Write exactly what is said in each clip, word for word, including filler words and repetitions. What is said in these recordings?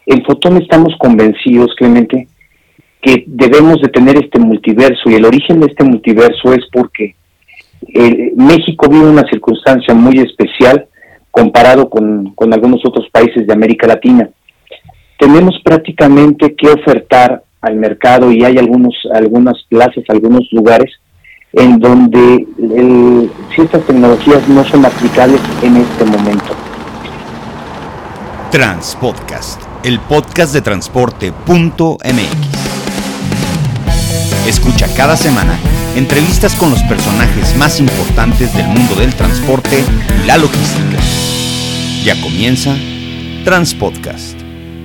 En Fotón estamos convencidos, Clemente, que debemos de tener este multiverso, y el origen de este multiverso es porque eh, México vive una circunstancia muy especial comparado con, con algunos otros países de América Latina. Tenemos prácticamente que ofertar al mercado, y hay algunos algunas plazas, algunos lugares en donde el, ciertas tecnologías no son aplicables en este momento. Transpodcast, el podcast de transporte punto eme equis. Escucha cada semana entrevistas con los personajes más importantes del mundo del transporte y la logística. Ya comienza Transpodcast.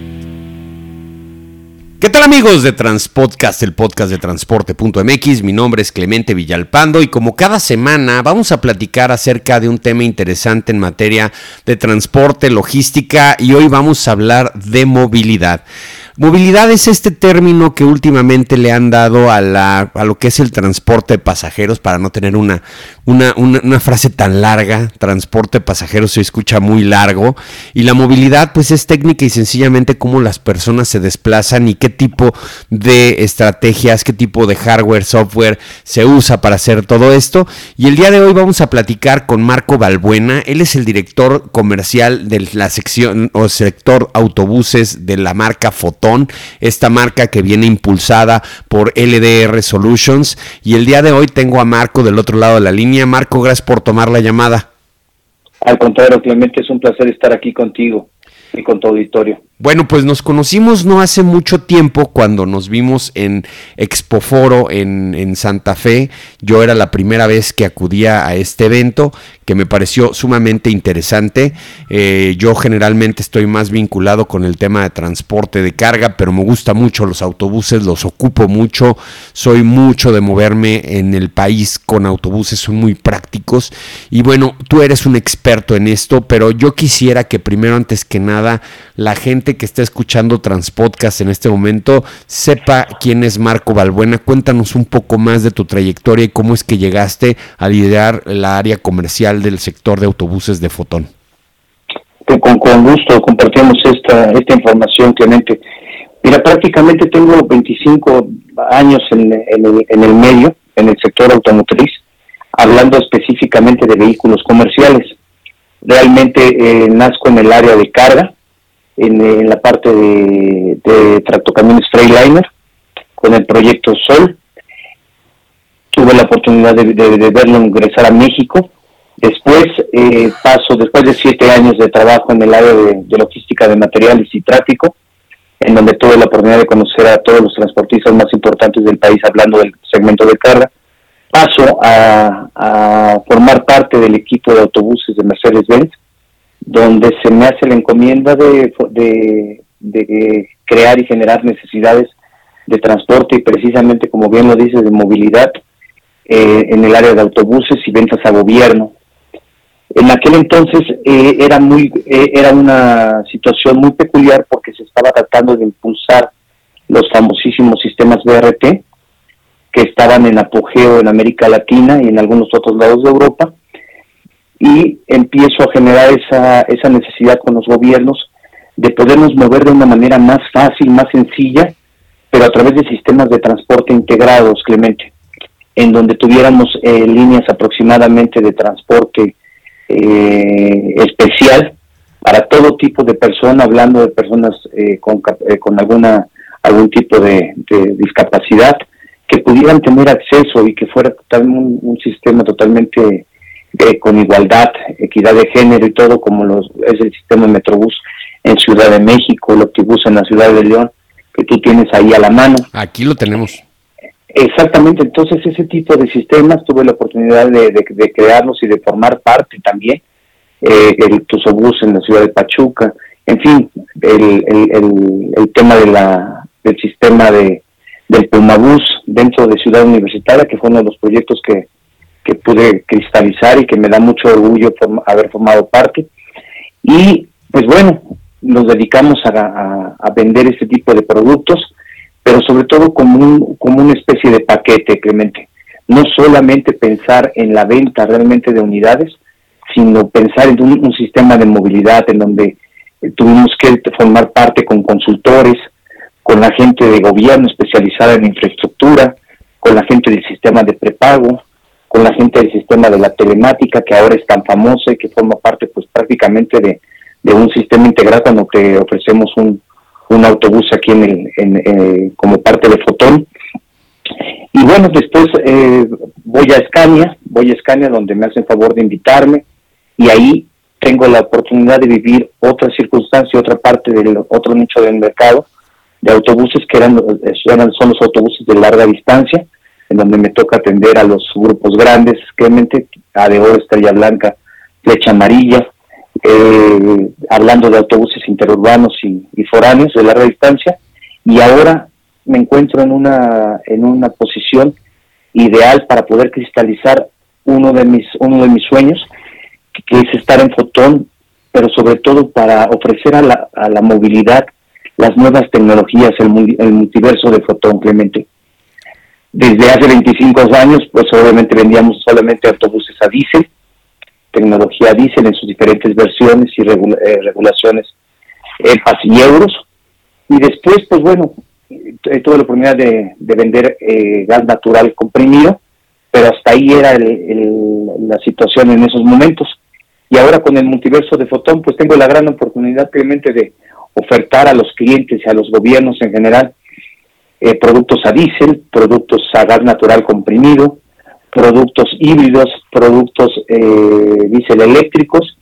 ¿Qué tal, amigos de Transpodcast, el podcast de transporte punto eme equis? Mi nombre es Clemente Villalpando y como cada semana vamos a platicar acerca de un tema interesante en materia de transporte, logística, y hoy vamos a hablar de movilidad. Movilidad es este término que últimamente le han dado a, la, a lo que es el transporte de pasajeros, para no tener una, una, una, una frase tan larga. Transporte de pasajeros se escucha muy largo, y la movilidad pues es técnica y sencillamente cómo las personas se desplazan y qué tipo de estrategias, qué tipo de hardware, software se usa para hacer todo esto. Y el día de hoy vamos a platicar con Marco Balbuena. Él es el director comercial de la sección o sector autobuses de la marca Fotón, esta marca que viene impulsada por L D R Solutions, y el día de hoy tengo a Marco del otro lado de la línea. Marco, gracias por tomar la llamada. Al contrario, Clemente, es un placer estar aquí contigo y con tu auditorio. Bueno, pues nos conocimos no hace mucho tiempo cuando nos vimos en Expoforo en, en Santa Fe. Yo era la primera vez que acudía a este evento, que me pareció sumamente interesante. Eh, yo generalmente estoy más vinculado con el tema de transporte de carga, pero me gusta mucho los autobuses, los ocupo mucho. Soy mucho de moverme en el país con autobuses, son muy prácticos. Y bueno, tú eres un experto en esto, pero yo quisiera que primero, antes que nada, la gente que está escuchando Transpodcast en este momento sepa quién es Marco Balbuena. Cuéntanos un poco más de tu trayectoria y cómo es que llegaste a liderar la área comercial del sector de autobuses de Fotón. Con, con gusto compartimos esta, esta información, Clemente. Mira, prácticamente tengo veinticinco años en, en, el, en el medio, en el sector automotriz, hablando específicamente de vehículos comerciales. Realmente eh, nazco en el área de carga, En, en la parte de, de tractocamiones Freightliner, con el proyecto Sol. Tuve la oportunidad de, de, de verlo ingresar a México. Después eh, paso, después de siete años de trabajo en el área de, de logística de materiales y tráfico, en donde tuve la oportunidad de conocer a todos los transportistas más importantes del país, hablando del segmento de carga, paso a, a formar parte del equipo de autobuses de Mercedes-Benz, donde se me hace la encomienda de, de, de crear y generar necesidades de transporte, y precisamente, como bien lo dices, de movilidad eh, en el área de autobuses y ventas a gobierno. En aquel entonces eh, era muy eh, era una situación muy peculiar, porque se estaba tratando de impulsar los famosísimos sistemas B R T, que estaban en apogeo en América Latina y en algunos otros lados de Europa, y empiezo a generar esa esa necesidad con los gobiernos de podernos mover de una manera más fácil, más sencilla, pero a través de sistemas de transporte integrados, Clemente, en donde tuviéramos eh, líneas aproximadamente de transporte eh, especial para todo tipo de persona, hablando de personas eh, con, eh, con alguna algún tipo de, de discapacidad, que pudieran tener acceso y que fuera un, un sistema totalmente Eh, con igualdad, equidad de género y todo, como los, es el sistema Metrobús en Ciudad de México, el Optibús en la Ciudad de León, que tú tienes ahí a la mano. Aquí lo tenemos. Exactamente, entonces ese tipo de sistemas tuve la oportunidad de, de, de crearlos y de formar parte también, eh, el Tusobús en la Ciudad de Pachuca, en fin, el, el, el, el tema de la del sistema de del Pumabús dentro de Ciudad Universitaria, que fue uno de los proyectos que que pude cristalizar y que me da mucho orgullo form- haber formado parte. Y pues bueno, nos dedicamos a, a, a vender este tipo de productos, pero sobre todo como, un, como una especie de paquete, Clemente. No solamente pensar en la venta realmente de unidades, sino pensar en un, un sistema de movilidad en donde tuvimos que formar parte con consultores, con la gente de gobierno especializada en infraestructura, con la gente del sistema de prepago, con la gente del sistema de la telemática, que ahora es tan famosa y que forma parte pues prácticamente de, de un sistema integral cuando que ofrecemos un, un autobús aquí en el, en, eh, como parte de Fotón. Y bueno, después eh, voy a Scania, voy a Scania donde me hacen favor de invitarme, y ahí tengo la oportunidad de vivir otra circunstancia, otra parte del otro nicho del mercado de autobuses que eran, eran son los autobuses de larga distancia, en donde me toca atender a los grupos grandes, claramente A D O, Estrella Blanca, Flecha Amarilla, eh, hablando de autobuses interurbanos y, y foráneos de larga distancia, y ahora me encuentro en una en una posición ideal para poder cristalizar uno de mis uno de mis sueños, que es estar en Fotón, pero sobre todo para ofrecer a la, a la movilidad las nuevas tecnologías, el, el multiverso de Fotón, Clemente. Desde hace veinticinco años, pues obviamente vendíamos solamente autobuses a diésel, tecnología diésel en sus diferentes versiones y regula, eh, regulaciones E P A S y euros. Y después, pues bueno, eh, tuve la oportunidad de, de vender eh, gas natural comprimido, pero hasta ahí era el, el, la situación en esos momentos. Y ahora con el multiverso de Fotón, pues tengo la gran oportunidad realmente de ofertar a los clientes y a los gobiernos en general eh, productos a diésel, productos a gas natural comprimido, productos híbridos, productos eh, diésel eléctricos,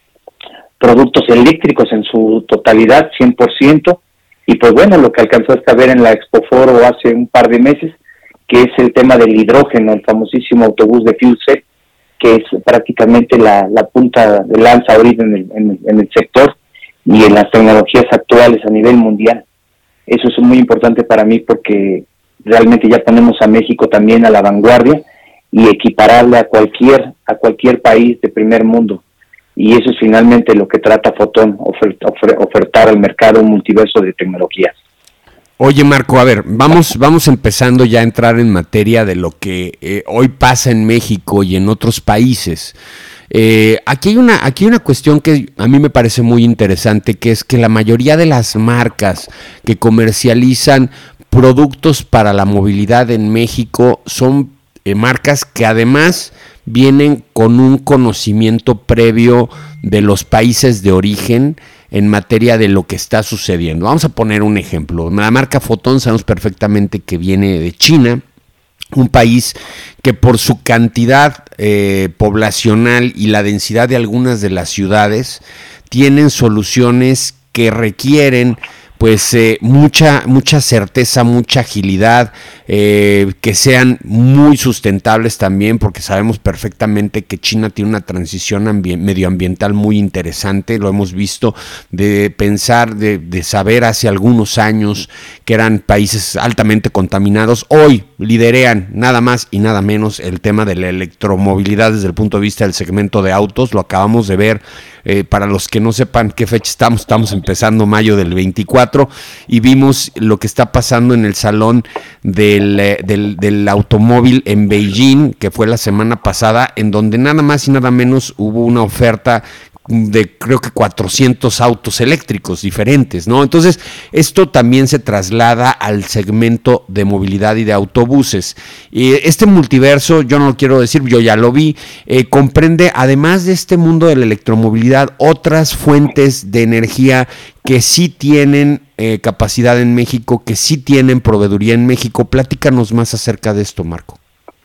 productos eléctricos en su totalidad, cien por ciento, y pues bueno, lo que alcanzaste a ver en la Expo Foro hace un par de meses, que es el tema del hidrógeno, el famosísimo autobús de Fuel Cell, que es prácticamente la, la punta de lanza ahorita en el, en, el, en el sector y en las tecnologías actuales a nivel mundial. Eso es muy importante para mí porque realmente ya ponemos a México también a la vanguardia y equiparable a cualquier a cualquier país de primer mundo. Y eso es finalmente lo que trata Fotón, ofer, ofer, ofertar al mercado un multiverso de tecnologías. Oye, Marco, a ver, vamos, vamos empezando ya a entrar en materia de lo que eh, hoy pasa en México y en otros países. Eh, aquí hay una, aquí hay una cuestión que a mí me parece muy interesante, que es que la mayoría de las marcas que comercializan productos para la movilidad en México son eh, marcas que además vienen con un conocimiento previo de los países de origen en materia de lo que está sucediendo. Vamos a poner un ejemplo. La marca Fotón sabemos perfectamente que viene de China, un país que por su cantidad eh, poblacional y la densidad de algunas de las ciudades tienen soluciones que requieren pues eh, mucha mucha certeza, mucha agilidad, eh, que sean muy sustentables también, porque sabemos perfectamente que China tiene una transición ambi- medioambiental muy interesante, lo hemos visto, de pensar, de, de saber hace algunos años que eran países altamente contaminados, hoy liderean nada más y nada menos el tema de la electromovilidad desde el punto de vista del segmento de autos, lo acabamos de ver. Eh, para los que no sepan qué fecha estamos, estamos empezando mayo del veinticuatro y vimos lo que está pasando en el salón del, eh, del, del automóvil en Beijing, que fue la semana pasada, en donde nada más y nada menos hubo una oferta de creo que cuatrocientos autos eléctricos diferentes, ¿no? Entonces, esto también se traslada al segmento de movilidad y de autobuses. Eh, este multiverso, yo no lo quiero decir, yo ya lo vi, eh, comprende, además de este mundo de la electromovilidad, otras fuentes de energía que sí tienen eh, capacidad en México, que sí tienen proveeduría en México. Platícanos más acerca de esto, Marco.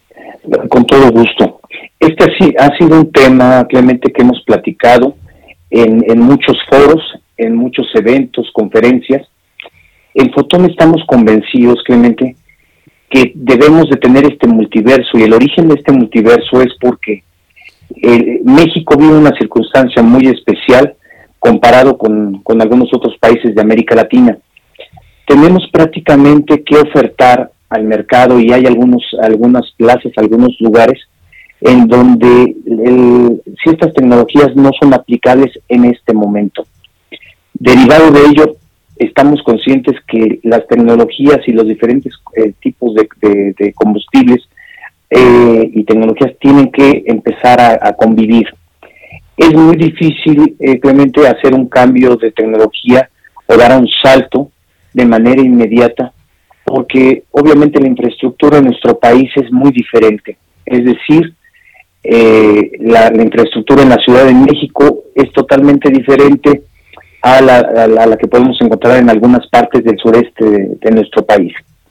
Con todo gusto. Este sí ha sido un tema, Clemente, que hemos platicado en, en muchos foros, en muchos eventos, conferencias. En Fotón estamos convencidos, Clemente, que debemos de tener este multiverso, y el origen de este multiverso es porque eh, México vive una circunstancia muy especial comparado con, con algunos otros países de América Latina. Tenemos prácticamente que ofertar al mercado, y hay algunos algunas plazas, algunos lugares en donde el, ciertas tecnologías no son aplicables en este momento. Derivado de ello, estamos conscientes que las tecnologías y los diferentes eh, tipos de, de, de combustibles eh, y tecnologías tienen que empezar a, a convivir. es muy difícil, eh, Clemente, hacer un cambio de tecnología o dar un salto de manera inmediata, porque obviamente la infraestructura en nuestro país es muy diferente. Es decir, eh, la, la infraestructura en la Ciudad de México es totalmente diferente a la, a la, a la que podemos encontrar en algunas partes del sureste de, de nuestro país.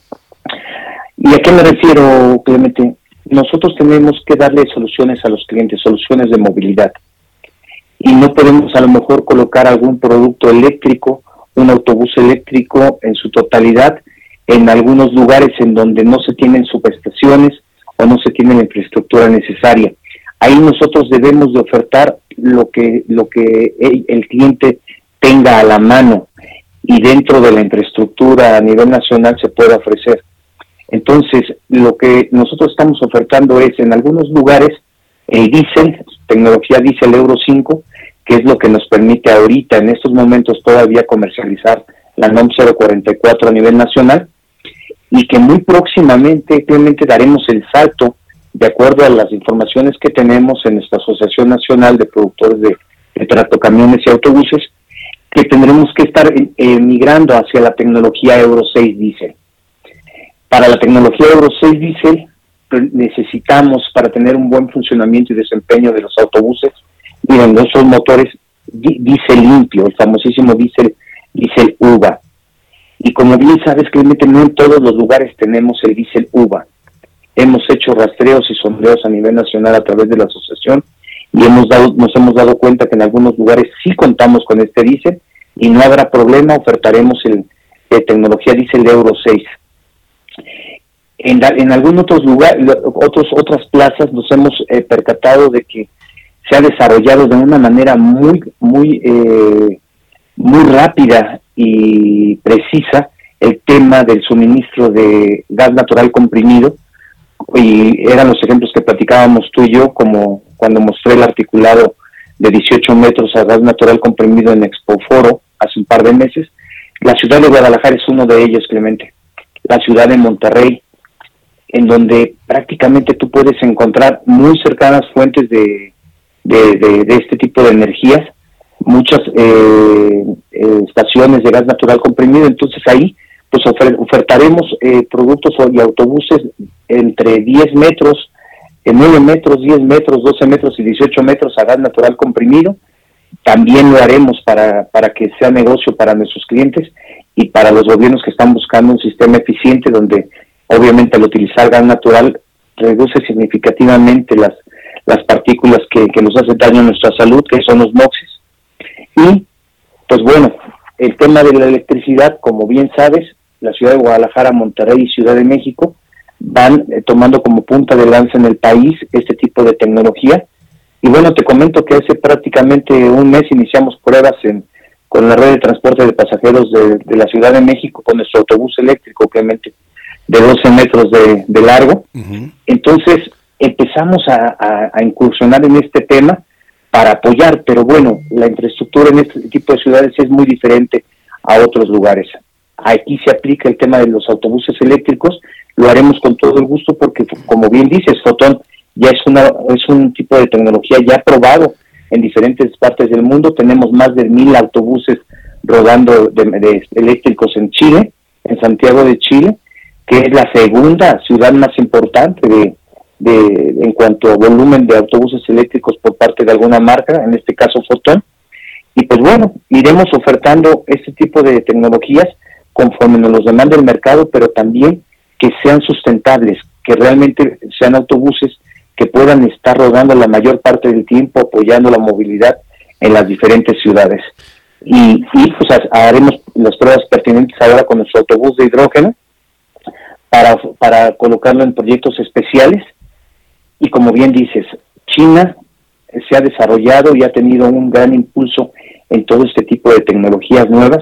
¿Y a qué me refiero, Clemente? Nosotros tenemos que darle soluciones a los clientes, soluciones de movilidad. Y no podemos a lo mejor colocar algún producto eléctrico, un autobús eléctrico en su totalidad, en algunos lugares en donde no se tienen subestaciones o no se tiene la infraestructura necesaria. Ahí nosotros debemos de ofertar lo que, lo que el, el cliente tenga a la mano y dentro de la infraestructura a nivel nacional se pueda ofrecer. Entonces, lo que nosotros estamos ofertando es, en algunos lugares, el diésel, tecnología diésel Euro cinco, que es lo que nos permite ahorita, en estos momentos, todavía comercializar la NOM cero cuarenta y cuatro a nivel nacional, y que muy próximamente, claramente, daremos el salto, de acuerdo a las informaciones que tenemos en nuestra Asociación Nacional de Productores de, de Tractocamiones y Autobuses, que tendremos que estar eh, migrando hacia la tecnología Euro seis diésel. Para la tecnología Euro seis diésel necesitamos, para tener un buen funcionamiento y desempeño de los autobuses, miren, nuestros motores diésel limpio, el famosísimo diésel diésel U V A. Y como bien sabes, Clemente, no en todos los lugares tenemos el diésel U V A. Hemos hecho rastreos y sondeos a nivel nacional a través de la asociación y hemos dado, nos hemos dado cuenta que en algunos lugares sí contamos con este diésel y no habrá problema, ofertaremos el de tecnología diésel Euro seis. En, en algunos otros lugares, otros, otras plazas nos hemos eh, percatado de que se ha desarrollado de una manera muy, muy, eh, muy rápida y precisa el tema del suministro de gas natural comprimido, y eran los ejemplos que platicábamos tú y yo, como cuando mostré el articulado de dieciocho metros a gas natural comprimido en Expoforo hace un par de meses. La ciudad de Guadalajara es uno de ellos, Clemente. La ciudad de Monterrey, en donde prácticamente tú puedes encontrar muy cercanas fuentes de, de, de, de este tipo de energías, muchas eh, eh, estaciones de gas natural comprimido. Entonces ahí pues ofer- ofertaremos eh, productos y autobuses entre diez metros, nueve metros, diez metros, doce metros y dieciocho metros a gas natural comprimido. También lo haremos para, para que sea negocio para nuestros clientes y para los gobiernos que están buscando un sistema eficiente donde obviamente al utilizar gas natural reduce significativamente las, las partículas que, que nos hacen daño a nuestra salud, que son los noxes. Y pues bueno, el tema de la electricidad, como bien sabes, la ciudad de Guadalajara, Monterrey y Ciudad de México van eh, tomando como punta de lanza en el país este tipo de tecnología. Y bueno, te comento que hace prácticamente un mes iniciamos pruebas en con la red de transporte de pasajeros de, de la Ciudad de México con nuestro autobús eléctrico, obviamente, de doce metros de, de largo. Uh-huh. Entonces empezamos a, a, a incursionar en este tema para apoyar, pero bueno, la infraestructura en este tipo de ciudades es muy diferente a otros lugares. Aquí se aplica el tema de los autobuses eléctricos, lo haremos con todo el gusto porque, como bien dices, Fotón, ya es una es un tipo de tecnología ya probado en diferentes partes del mundo. Tenemos más de mil autobuses rodando de, de eléctricos en Chile, en Santiago de Chile, que es la segunda ciudad más importante de, de en cuanto a volumen de autobuses eléctricos por parte de alguna marca, en este caso Fotón. Y pues bueno, iremos ofertando este tipo de tecnologías conforme nos los demanda el mercado, pero también que sean sustentables, que realmente sean autobuses que puedan estar rodando la mayor parte del tiempo apoyando la movilidad en las diferentes ciudades. Y, y pues haremos las pruebas pertinentes ahora con nuestro autobús de hidrógeno para, para colocarlo en proyectos especiales. Y como bien dices, China se ha desarrollado y ha tenido un gran impulso en todo este tipo de tecnologías nuevas,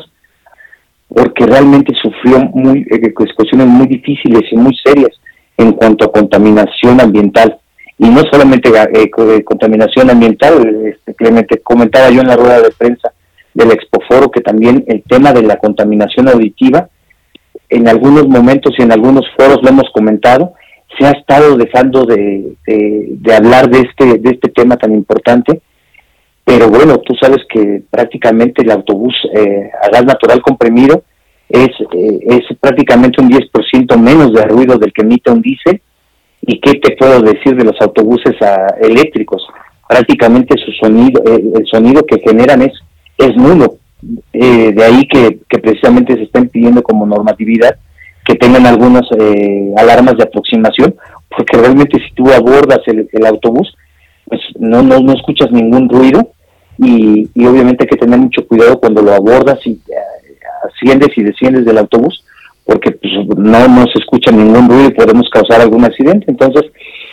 porque realmente sufrió muy eh, cuestiones muy difíciles y muy serias en cuanto a contaminación ambiental. Y no solamente eh, contaminación ambiental, este, Clemente, comentaba yo en la rueda de prensa del Expoforo que también el tema de la contaminación auditiva, en algunos momentos y en algunos foros lo hemos comentado, se ha estado dejando de, de, de hablar de este, de este tema tan importante, pero bueno, tú sabes que prácticamente el autobús eh, a gas natural comprimido es, eh, es prácticamente un diez por ciento menos de ruido del que emite un diésel. ¿Y qué te puedo decir de los autobuses a, eléctricos? Prácticamente su sonido, eh, el sonido que generan es, es nulo. Eh, de ahí que, que precisamente se están pidiendo como normatividad que tengan algunas eh, alarmas de aproximación, porque realmente si tú abordas el, el autobús, pues no, no, no escuchas ningún ruido, y, y obviamente hay que tener mucho cuidado cuando lo abordas y eh, asciendes y desciendes del autobús, porque pues, no, no se escucha ningún ruido y podemos causar algún accidente. Entonces,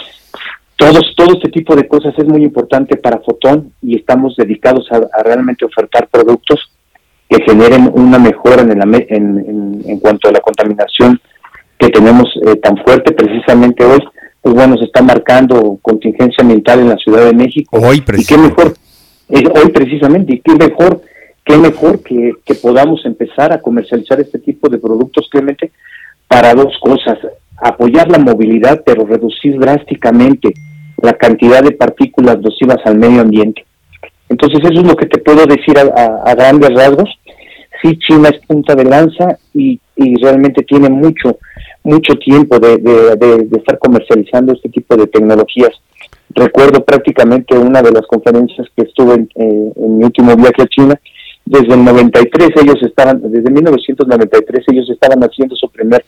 todos, todo este tipo de cosas es muy importante para Fotón, y estamos dedicados a, a realmente ofertar productos que generen una mejora en, el, en, en, en cuanto a la contaminación que tenemos eh, tan fuerte. Precisamente hoy, pues bueno, se está marcando contingencia ambiental en la Ciudad de México. Hoy y qué mejor, eh, hoy precisamente, y qué mejor, qué mejor que, que podamos empezar a comercializar este tipo de productos, Clemente, para dos cosas: apoyar la movilidad, pero reducir drásticamente la cantidad de partículas nocivas al medio ambiente. Entonces, eso es lo que te puedo decir a, a, a grandes rasgos. Sí, China es punta de lanza y, y realmente tiene mucho, mucho tiempo de, de, de, de estar comercializando este tipo de tecnologías. Recuerdo prácticamente una de las conferencias que estuve en, eh, en mi último viaje a China. Desde el noventa y tres ellos estaban, desde mil novecientos noventa y tres ellos estaban haciendo su primer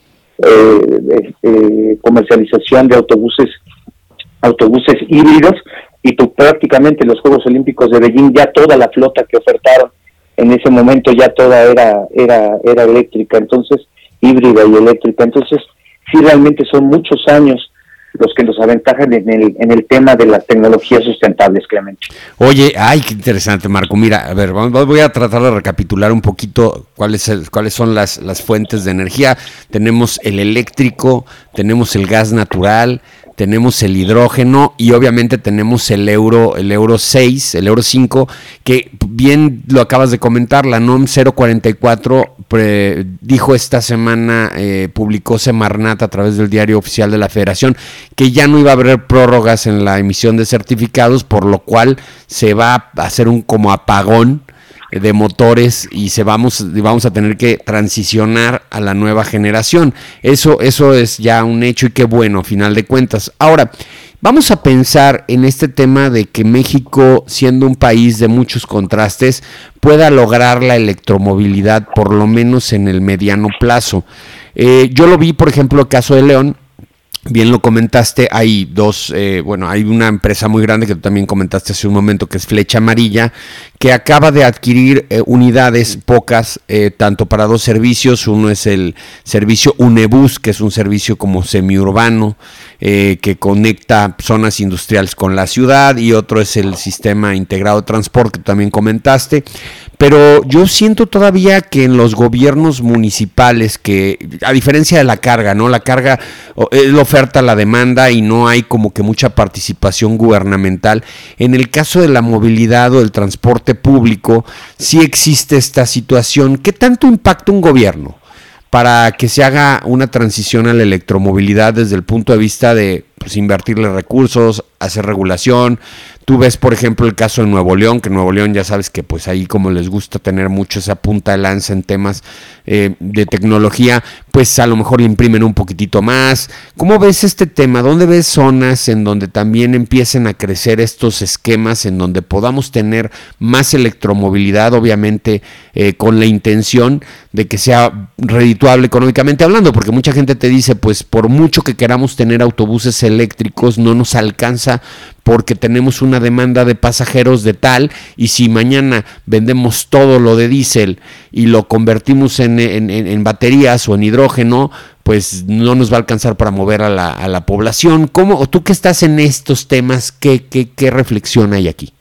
eh, eh, comercialización de autobuses, autobuses híbridos, y pues prácticamente los Juegos Olímpicos de Beijing, ya toda la flota que ofertaron en ese momento ya toda era era era eléctrica, entonces híbrida y eléctrica. Entonces sí, realmente son muchos años los que nos aventajan en el en el tema de las tecnologías sustentables, Clemente. Oye, ay, qué interesante, Marco. Mira, a ver, voy a tratar de recapitular un poquito cuáles cuáles son las las fuentes de energía. Tenemos el eléctrico, tenemos el gas natural, tenemos el hidrógeno y obviamente tenemos el euro, el euro seis, el euro cinco, que bien lo acabas de comentar, la NOM cero cuarenta y cuatro pre, dijo esta semana, eh, publicó Semarnat a través del diario oficial de la Federación, que ya no iba a haber prórrogas en la emisión de certificados, por lo cual se va a hacer un como apagón de motores y se vamos vamos a tener que transicionar a la nueva generación. Eso eso es ya un hecho, y qué bueno, a final de cuentas. Ahora, vamos a pensar en este tema de que México, siendo un país de muchos contrastes, pueda lograr la electromovilidad, por lo menos en el mediano plazo. Eh, yo lo vi, por ejemplo, el caso de León. Bien lo comentaste, hay dos, eh, bueno, hay una empresa muy grande que tú también comentaste hace un momento, que es Flecha Amarilla, que acaba de adquirir eh, unidades, pocas, eh, tanto para dos servicios. Uno es el servicio Unebus, que es un servicio como semiurbano, eh, que conecta zonas industriales con la ciudad, y otro es el sistema integrado de transporte, que también comentaste. Pero yo siento todavía que en los gobiernos municipales, que a diferencia de la carga, ¿no? La carga es la oferta, la demanda, y no hay como que mucha participación gubernamental. En el caso de la movilidad o del transporte público, sí existe esta situación. ¿Qué tanto impacta un gobierno para que se haga una transición a la electromovilidad desde el punto de vista de, pues, invertirle recursos, hacer regulación? Tú ves, por ejemplo, el caso de Nuevo León, que Nuevo León ya sabes que pues ahí, como les gusta tener mucho esa punta de lanza en temas eh, de tecnología, pues a lo mejor le imprimen un poquitito más. ¿Cómo ves este tema? ¿Dónde ves zonas en donde también empiecen a crecer estos esquemas, en donde podamos tener más electromovilidad, obviamente eh, con la intención de que sea redituable económicamente hablando? Porque mucha gente te dice, pues por mucho que queramos tener autobuses eléctricos, no nos alcanza, porque tenemos una demanda de pasajeros de tal, y si mañana vendemos todo lo de diésel y lo convertimos en, en, en baterías o en hidrógeno, pues no nos va a alcanzar para mover a la, a la población. ¿Cómo, tú que estás en estos temas, qué, qué, qué reflexión hay aquí?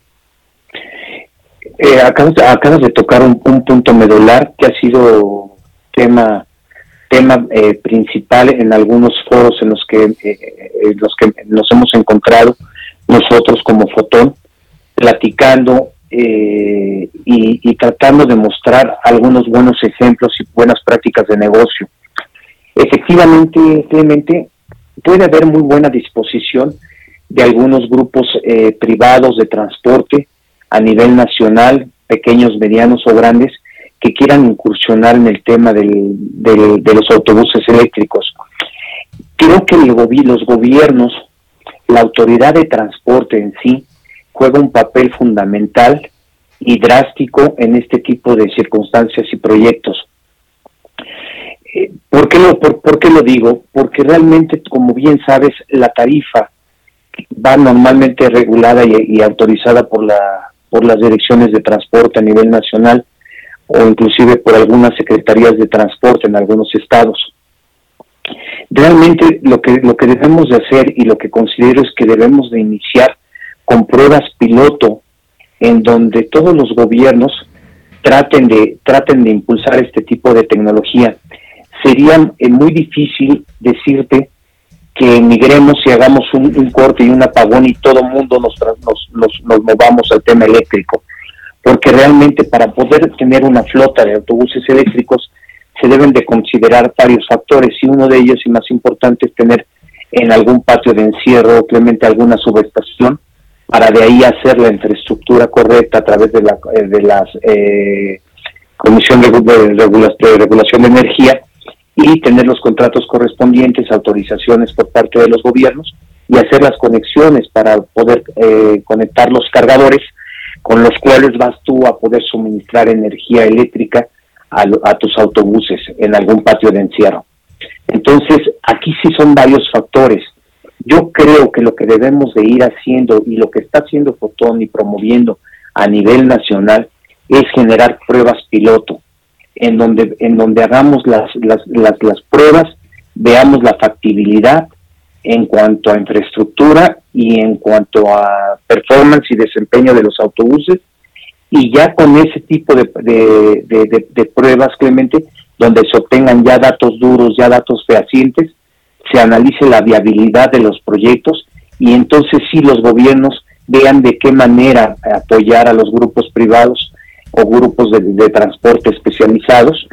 Eh, acabas, acabas de tocar un, un punto medular que ha sido tema tema eh, principal en algunos foros en los que eh, en los que nos hemos encontrado nosotros como Fotón, platicando eh, y, y tratando de mostrar algunos buenos ejemplos y buenas prácticas de negocio. Efectivamente, Clemente, puede haber muy buena disposición de algunos grupos eh, privados de transporte a nivel nacional, pequeños, medianos o grandes, que quieran incursionar en el tema del, del, de los autobuses eléctricos. Creo que el, los gobiernos, la autoridad de transporte en sí, juega un papel fundamental y drástico en este tipo de circunstancias y proyectos. ¿Por qué lo, por, por qué lo digo? Porque realmente, como bien sabes, la tarifa va normalmente regulada y, y autorizada por la por las direcciones de transporte a nivel nacional o inclusive por algunas secretarías de transporte en algunos estados. Realmente lo que lo que debemos de hacer y lo que considero es que debemos de iniciar con pruebas piloto en donde todos los gobiernos traten de traten de impulsar este tipo de tecnología. Sería eh, muy difícil decirte que emigremos y hagamos un, un corte y un apagón y todo el mundo nos, nos, nos, nos movamos al tema eléctrico, porque realmente para poder tener una flota de autobuses eléctricos se deben de considerar varios factores, y uno de ellos y más importante es tener en algún patio de encierro, obviamente alguna subestación, para de ahí hacer la infraestructura correcta a través de la de las eh, Comisión de, de, Regula, de Regulación de Energía, y tener los contratos correspondientes, autorizaciones por parte de los gobiernos, y hacer las conexiones para poder eh, conectar los cargadores con los cuales vas tú a poder suministrar energía eléctrica a, a tus autobuses en algún patio de encierro. Entonces, aquí sí son varios factores. Yo creo que lo que debemos de ir haciendo, y lo que está haciendo Fotón y promoviendo a nivel nacional, es generar pruebas piloto, en donde en donde hagamos las, las las las pruebas, veamos la factibilidad en cuanto a infraestructura y en cuanto a performance y desempeño de los autobuses, y ya con ese tipo de de, de, de, de pruebas, Clemente, donde se obtengan ya datos duros, ya datos fehacientes, se analice la viabilidad de los proyectos, y entonces sí los gobiernos vean de qué manera apoyar a los grupos privados o grupos de, de transporte especializados,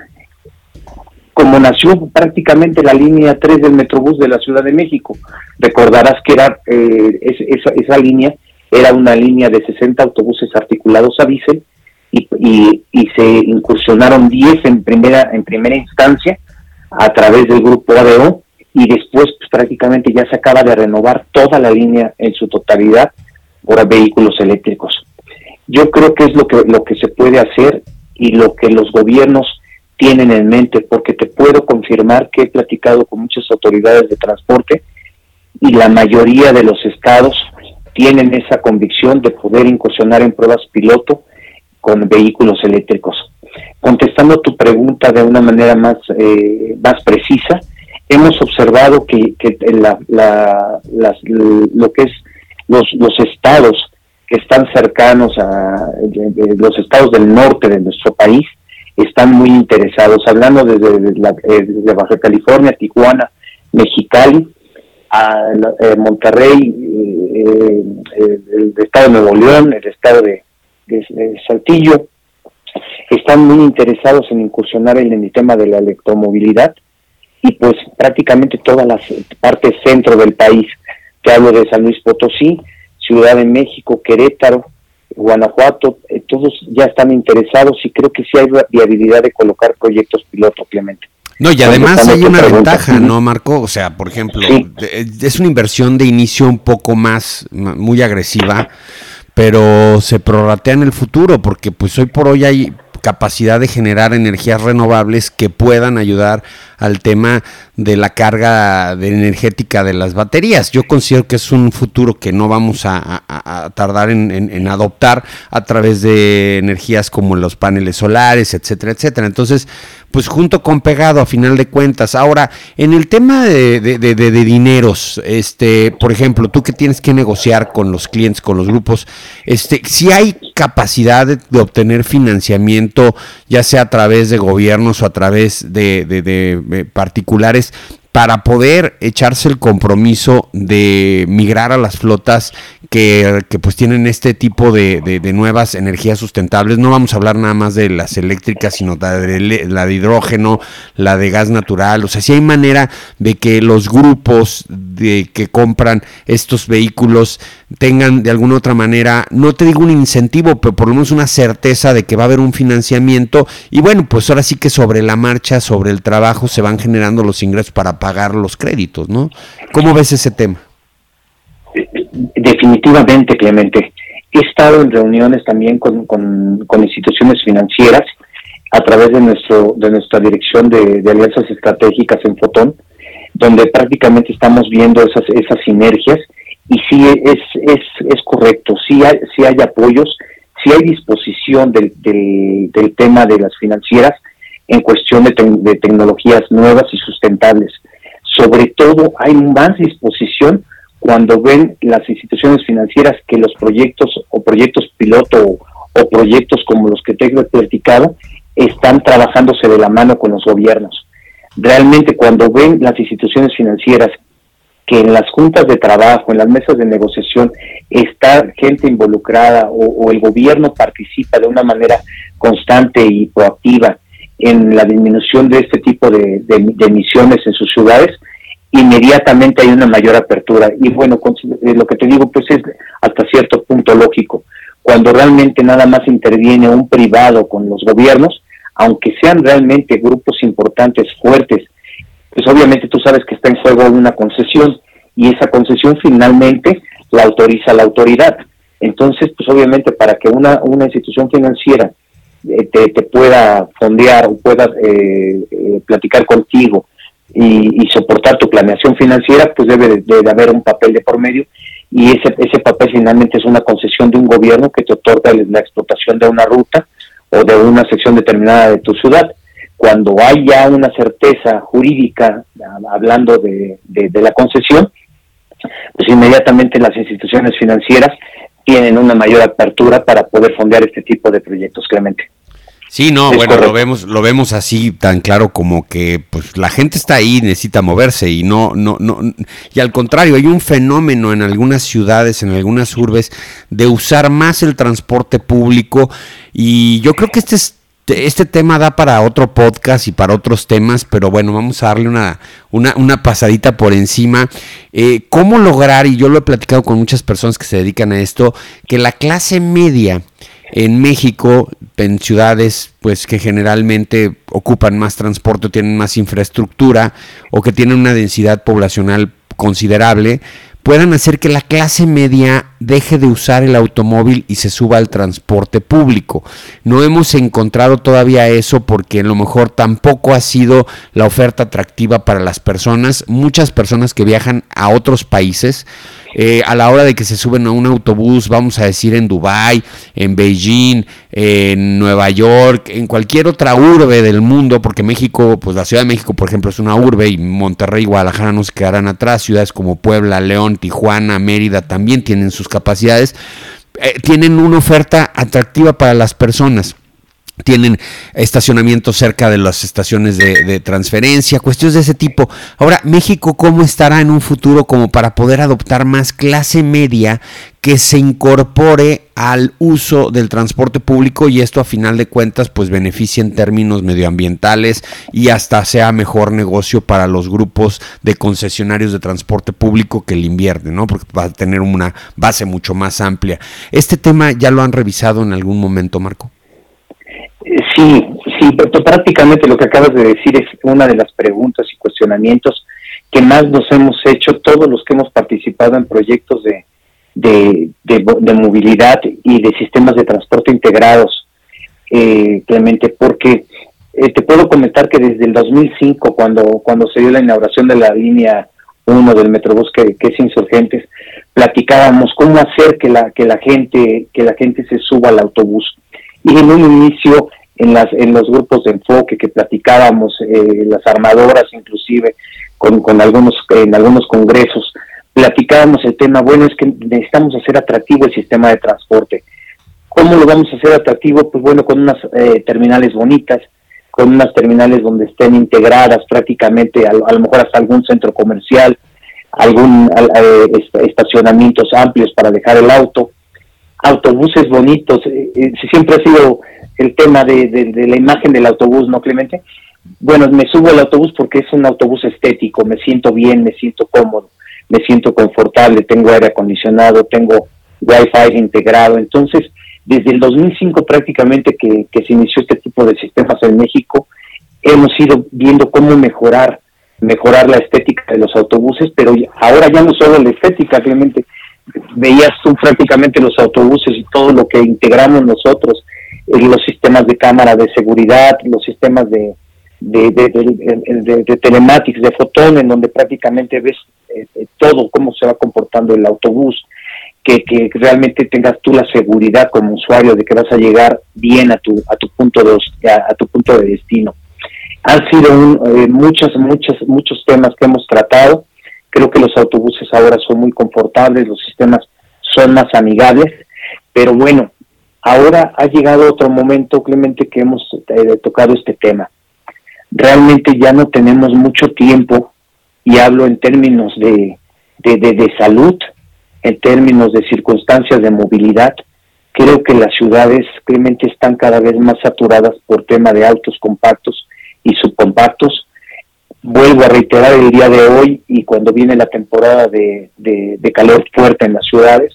como nació prácticamente la línea tres del Metrobús de la Ciudad de México. Recordarás que era eh, es, esa, esa línea era una línea de sesenta autobuses articulados a diésel, y, y, y se incursionaron diez en primera en primera instancia a través del grupo A D O, y después pues, prácticamente ya se acaba de renovar toda la línea en su totalidad por vehículos eléctricos. Yo creo que es lo que lo que se puede hacer y lo que los gobiernos tienen en mente, porque te puedo confirmar que he platicado con muchas autoridades de transporte y la mayoría de los estados tienen esa convicción de poder incursionar en pruebas piloto con vehículos eléctricos. Contestando tu pregunta de una manera más eh, más precisa, hemos observado que, que la, la, las, lo que es los, los estados que están cercanos a de, de los estados del norte de nuestro país están muy interesados, hablando desde, desde, la, eh, desde Baja California, Tijuana, Mexicali, a eh, Monterrey, eh, eh, el estado de Nuevo León, el estado de, de, de Saltillo, están muy interesados en incursionar en el tema de la electromovilidad, y pues prácticamente todas las partes centro del país, te hablo de San Luis Potosí, Ciudad de México, Querétaro, Guanajuato, eh, todos ya están interesados, y creo que sí hay viabilidad de colocar proyectos piloto, Clemente. No, y además hay una ventaja, ¿no, Marco? O sea, por ejemplo, sí, es una inversión de inicio un poco más, muy agresiva, pero se prorratea en el futuro, porque pues hoy por hoy hay capacidad de generar energías renovables que puedan ayudar al tema de la carga de energética de las baterías. Yo considero que es un futuro que no vamos a, a, a tardar en, en, en adoptar a través de energías como los paneles solares, etcétera, etcétera. Entonces, pues junto con pegado a final de cuentas. Ahora, en el tema de, de, de, de dineros, este, por ejemplo, tú que tienes que negociar con los clientes, con los grupos, este, si hay capacidad de, de obtener financiamiento, ya sea a través de gobiernos o a través de, de, de, de particulares, para poder echarse el compromiso de migrar a las flotas que, que pues tienen este tipo de, de, de nuevas energías sustentables. No vamos a hablar nada más de las eléctricas, sino de la de hidrógeno, la de gas natural. O sea, si hay manera de que los grupos de que compran estos vehículos tengan de alguna otra manera, no te digo un incentivo, pero por lo menos una certeza de que va a haber un financiamiento, y bueno, pues ahora sí que sobre la marcha, sobre el trabajo, se van generando los ingresos para pagar los créditos, ¿no? ¿Cómo ves ese tema? Definitivamente, Clemente. He estado en reuniones también con, con, con instituciones financieras a través de nuestro de nuestra dirección de, de alianzas estratégicas en Fotón, donde prácticamente estamos viendo esas esas sinergias, y sí es es es correcto, sí hay, sí hay apoyos, sí hay disposición del, del, del tema de las financieras en cuestión de, te, de tecnologías nuevas y sustentables. Sobre todo hay más disposición cuando ven las instituciones financieras que los proyectos o proyectos piloto o, o proyectos como los que te he platicado están trabajándose de la mano con los gobiernos. Realmente cuando ven las instituciones financieras que en las juntas de trabajo, en las mesas de negociación, está gente involucrada o, o el gobierno participa de una manera constante y proactiva en la disminución de este tipo de, de, de emisiones en sus ciudades, inmediatamente hay una mayor apertura. Y bueno, con, eh, lo que te digo pues es hasta cierto punto lógico. Cuando realmente nada más interviene un privado con los gobiernos, aunque sean realmente grupos importantes, fuertes, pues obviamente tú sabes que está en juego una concesión, y esa concesión finalmente la autoriza la autoridad. Entonces, pues obviamente para que una, una institución financiera eh, te, te pueda fondear o pueda eh, eh, platicar contigo y, y soportar tu planeación financiera, pues debe de, de haber un papel de por medio, y ese, ese papel finalmente es una concesión de un gobierno que te otorga la explotación de una ruta o de una sección determinada de tu ciudad. Cuando hay ya una certeza jurídica, hablando de, de, de la concesión, pues inmediatamente las instituciones financieras tienen una mayor apertura para poder fondear este tipo de proyectos, Clemente. Sí, no, es bueno, correcto. lo vemos, lo vemos así tan claro como que pues la gente está ahí, necesita moverse, y no, no, no, y al contrario, hay un fenómeno en algunas ciudades, en algunas urbes, de usar más el transporte público, y yo creo que este es Este tema da para otro podcast y para otros temas, pero bueno, vamos a darle una, una, una pasadita por encima. Eh, ¿Cómo lograr, y yo lo he platicado con muchas personas que se dedican a esto, que la clase media en México, en ciudades pues que generalmente ocupan más transporte, tienen más infraestructura o que tienen una densidad poblacional considerable, puedan hacer que la clase media deje de usar el automóvil y se suba al transporte público? No hemos encontrado todavía eso, porque a lo mejor tampoco ha sido la oferta atractiva para las personas. Muchas personas que viajan a otros países, eh, a la hora de que se suben a un autobús, vamos a decir en Dubái, en Beijing, en Nueva York, en cualquier otra urbe del mundo, porque México, pues la Ciudad de México, por ejemplo, es una urbe, y Monterrey y Guadalajara no se quedarán atrás. Ciudades como Puebla, León, Tijuana, Mérida también tienen sus capacidades, eh, tienen una oferta atractiva para las personas. Tienen estacionamientos cerca de las estaciones de, de transferencia, cuestiones de ese tipo. Ahora, México, ¿cómo estará en un futuro como para poder adoptar más clase media que se incorpore al uso del transporte público, y esto a final de cuentas pues beneficia en términos medioambientales y hasta sea mejor negocio para los grupos de concesionarios de transporte público que le invierten, ¿no? Porque va a tener una base mucho más amplia. ¿Este tema ya lo han revisado en algún momento, Marco? Sí, sí, pero prácticamente lo que acabas de decir es una de las preguntas y cuestionamientos que más nos hemos hecho todos los que hemos participado en proyectos de, de, de, de movilidad y de sistemas de transporte integrados, eh, Clemente, porque eh, te puedo comentar que desde el dos mil cinco, cuando, cuando se dio la inauguración de la línea uno del Metrobús, que, que es Insurgentes, platicábamos cómo hacer que la, que la gente, que la gente se suba al autobús. Y en un inicio, en las en los grupos de enfoque que platicábamos, eh, las armadoras inclusive, con, con algunos en algunos congresos, platicábamos el tema, bueno, es que necesitamos hacer atractivo el sistema de transporte. ¿Cómo lo vamos a hacer atractivo? Pues bueno, con unas eh, terminales bonitas, con unas terminales donde estén integradas prácticamente, a, a lo mejor hasta algún centro comercial, algún eh, estacionamientos amplios para dejar el auto, autobuses bonitos. Eh, eh, siempre ha sido el tema de, de, de la imagen del autobús, ¿no, Clemente? Bueno, me subo al autobús porque es un autobús estético, me siento bien, me siento cómodo, me siento confortable, tengo aire acondicionado, tengo Wi-Fi integrado. Entonces, desde el dos mil cinco prácticamente que, que se inició este tipo de sistemas en México, hemos ido viendo cómo mejorar, mejorar la estética de los autobuses, pero ahora ya no solo la estética, realmente veías tú prácticamente los autobuses y todo lo que integramos nosotros, eh, los sistemas de cámara de seguridad, los sistemas de De, de, de, de, de telematics, de fotón, en donde prácticamente ves eh, todo, cómo se va comportando el autobús, que, que realmente tengas tú la seguridad como usuario de que vas a llegar bien a tu a tu punto de a, a tu punto de destino. Han sido un, eh, muchas, muchas, muchos temas que hemos tratado. Creo que los autobuses ahora son muy confortables, los sistemas son más amigables, pero bueno, ahora ha llegado otro momento, Clemente, que hemos eh, tocado este tema. Realmente ya no tenemos mucho tiempo, y hablo en términos de, de, de, de salud, en términos de circunstancias de movilidad. Creo que las ciudades realmente están cada vez más saturadas por tema de autos compactos y subcompactos. Vuelvo a reiterar el día de hoy y cuando viene la temporada de, de, de calor fuerte en las ciudades,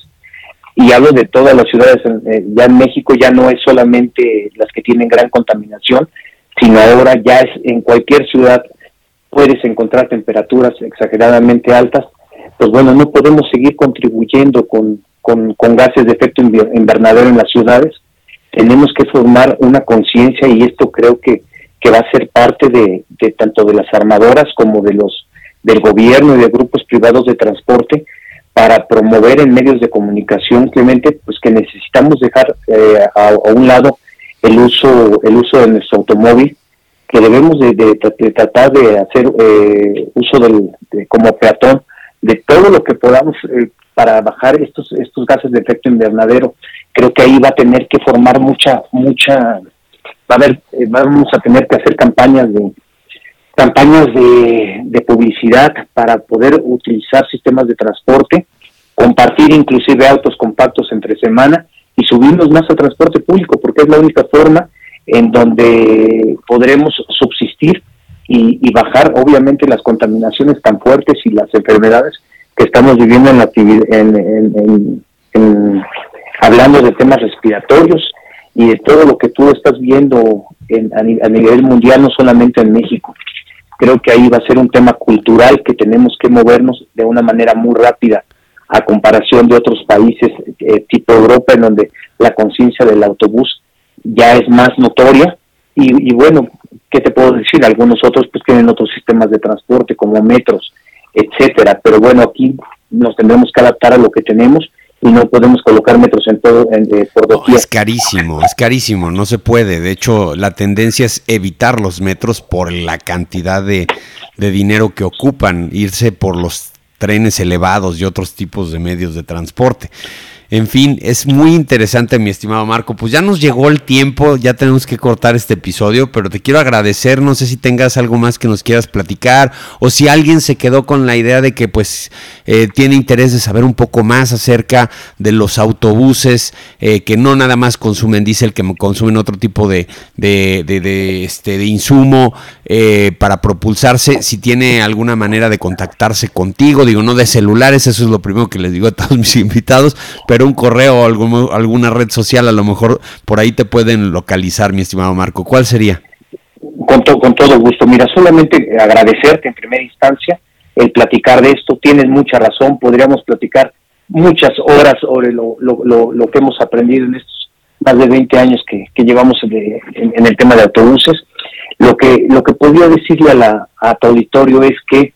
y hablo de todas las ciudades, eh, ya en México ya no es solamente las que tienen gran contaminación, sino ahora ya es en cualquier ciudad puedes encontrar temperaturas exageradamente altas. Pues bueno, no podemos seguir contribuyendo con, con, con gases de efecto invernadero en las ciudades. Tenemos que formar una conciencia, y esto creo que, que va a ser parte de, de tanto de las armadoras como de los del gobierno y de grupos privados de transporte, para promover en medios de comunicación, Clemente, pues que necesitamos dejar eh, a, a un lado el uso el uso de nuestro automóvil, que debemos de, de, de tratar de hacer eh, uso del de, como peatón de todo lo que podamos eh, para bajar estos estos gases de efecto invernadero. Creo que ahí va a tener que formar mucha mucha va a haber eh, vamos a tener que hacer campañas de campañas de, de publicidad para poder utilizar sistemas de transporte, compartir inclusive autos compactos entre semana y subirnos más al transporte público, porque es la única forma en donde podremos subsistir y, y bajar obviamente las contaminaciones tan fuertes y las enfermedades que estamos viviendo en la actividad, en, en, en, en, hablando de temas respiratorios y de todo lo que tú estás viendo en, a, a nivel mundial, no solamente en México. Creo que ahí va a ser un tema cultural que tenemos que movernos de una manera muy rápida a comparación de otros países eh, tipo Europa, en donde la conciencia del autobús ya es más notoria. Y, y bueno, ¿qué te puedo decir? Algunos otros pues tienen otros sistemas de transporte como metros, etcétera. Pero bueno, aquí nos tendremos que adaptar a lo que tenemos y no podemos colocar metros en todo en, eh, por doquier. Oh, es carísimo, es carísimo, no se puede. De hecho, la tendencia es evitar los metros por la cantidad de, de dinero que ocupan, irse por los trenes elevados y otros tipos de medios de transporte. En fin, es muy interesante, mi estimado Marco. Pues ya nos llegó el tiempo, ya tenemos que cortar este episodio, pero te quiero agradecer. No sé si tengas algo más que nos quieras platicar, o si alguien se quedó con la idea de que pues eh, tiene interés de saber un poco más acerca de los autobuses, eh, que no nada más consumen diésel, que consumen otro tipo de, de, de, de, este, de insumo eh, para propulsarse. Si tiene alguna manera de contactarse contigo, digo, no de celulares, eso es lo primero que les digo a todos mis invitados, pero pero un correo o algún, alguna red social, a lo mejor por ahí te pueden localizar, mi estimado Marco. ¿Cuál sería? Con, to, con todo gusto. Mira, solamente agradecerte en primera instancia el platicar de esto. Tienes mucha razón, podríamos platicar muchas horas sobre lo, lo, lo, lo que hemos aprendido en estos más de veinte años que, que llevamos de, en, en el tema de autobuses. Lo que lo que podría decirle a, la, a tu auditorio es que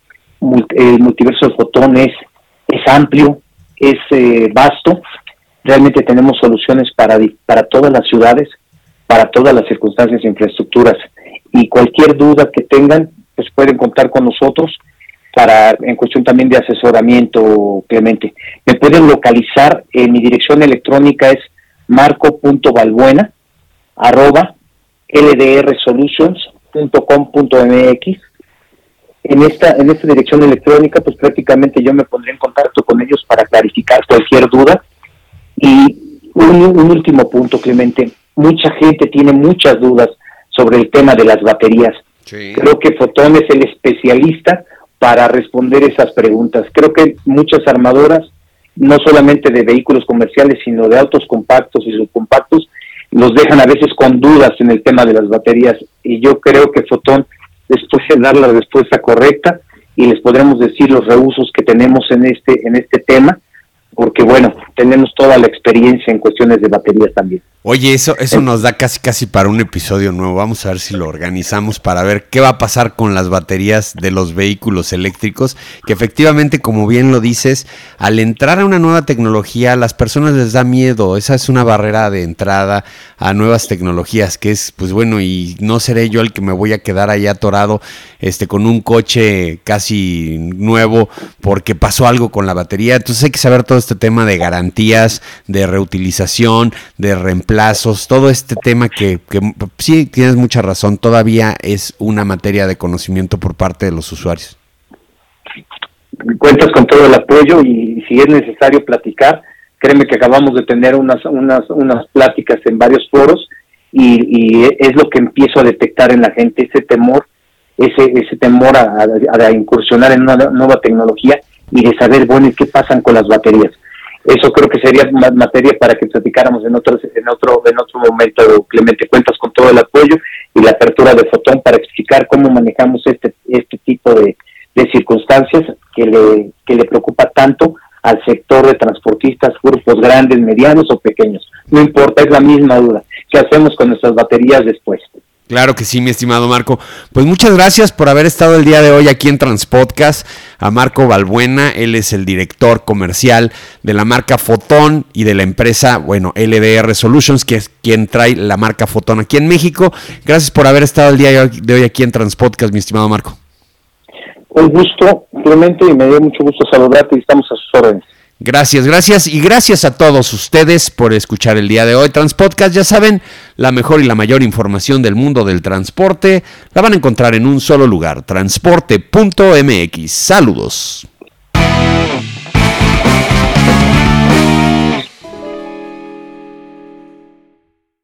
el multiverso del fotón es, es amplio, es eh, vasto. Realmente tenemos soluciones para para todas las ciudades, para todas las circunstancias e infraestructuras, y cualquier duda que tengan, pues pueden contar con nosotros para en cuestión también de asesoramiento, Clemente. Me pueden localizar, en mi dirección electrónica es marco punto balbuena arroba l d r solutions punto com punto m x. En esta, en esta dirección electrónica, pues prácticamente yo me pondré en contacto con ellos para clarificar cualquier duda. Y un, un último punto, Clemente, mucha gente tiene muchas dudas sobre el tema de las baterías. Sí. Creo que Fotón es el especialista para responder esas preguntas. Creo que muchas armadoras, no solamente de vehículos comerciales, sino de autos compactos y subcompactos, los dejan a veces con dudas en el tema de las baterías, y yo creo que Fotón les puede dar la respuesta correcta y les podremos decir los reusos que tenemos en este en este tema, porque bueno, tenemos toda la experiencia en cuestiones de baterías también. Oye, eso eso nos da casi casi para un episodio nuevo. Vamos a ver si lo organizamos para ver qué va a pasar con las baterías de los vehículos eléctricos, que efectivamente, como bien lo dices, al entrar a una nueva tecnología, a las personas les da miedo. Esa es una barrera de entrada a nuevas tecnologías, que es, pues bueno, y no seré yo el que me voy a quedar ahí atorado este, con un coche casi nuevo porque pasó algo con la batería. Entonces hay que saber todo este tema de garantías, de reutilización, de reemplazo, plazos, todo este tema que, que sí tienes mucha razón, todavía es una materia de conocimiento por parte de los usuarios. Cuentas con todo el apoyo y si es necesario platicar, créeme que acabamos de tener unas unas unas pláticas en varios foros y, y es lo que empiezo a detectar en la gente, ese temor, ese ese temor a, a, a incursionar en una nueva tecnología y de saber, bueno, ¿qué pasan con las baterías? Eso creo que sería materia para que platicáramos en otro, en otro, en otro momento, Clemente. Cuentas con todo el apoyo y la apertura de Fotón para explicar cómo manejamos este, este tipo de, de circunstancias que le, que le preocupa tanto al sector de transportistas, grupos grandes, medianos o pequeños. No importa, es la misma duda. ¿Qué hacemos con nuestras baterías después? Claro que sí, mi estimado Marco. Pues muchas gracias por haber estado el día de hoy aquí en Transpodcast. A Marco Balbuena, él es el director comercial de la marca Fotón y de la empresa, bueno, L D R Solutions, que es quien trae la marca Fotón aquí en México. Gracias por haber estado el día de hoy aquí en Transpodcast, mi estimado Marco. Un gusto, Clemente, y me dio mucho gusto saludarte y estamos a sus órdenes. Gracias, gracias y gracias a todos ustedes por escuchar el día de hoy Transpodcast. Ya saben, la mejor y la mayor información del mundo del transporte la van a encontrar en un solo lugar, transporte punto m x. Saludos.